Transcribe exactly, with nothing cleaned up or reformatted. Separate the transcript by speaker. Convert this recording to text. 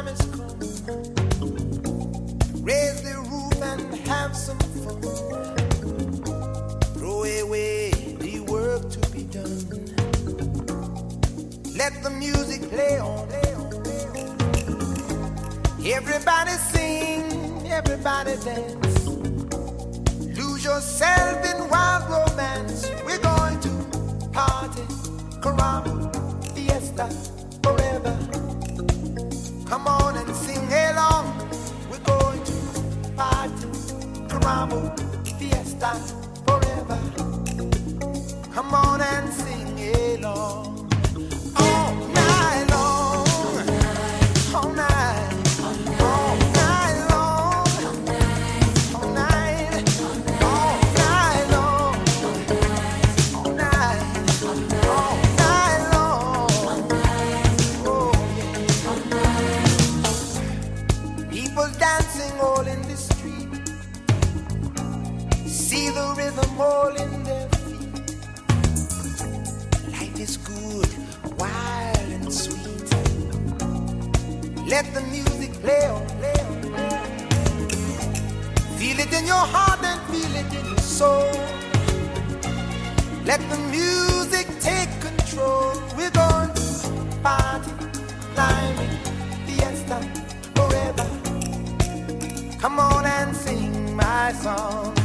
Speaker 1: time has come. Raise the roof and have some fun. Throw away the work to be done. Let the music play on. Everybody sing, everybody dance. Lose yourself in wild romance. We're going to party, caramba, fiesta, forever. Come on and sing along. We're going to party, caramba, fiesta, forever. Come on and sing along. All night long, all night, all night long, all night, all night long, all night, all night long. Oh yeah. People dancing all in the street. See the rhythm all in their feet. Life is good, wild and sweet. Let the music play on, play on, play on. Feel it in your heart and feel it in your soul. Let the music take control. We're going to party, climbing, fiesta, forever. Come on and sing my song.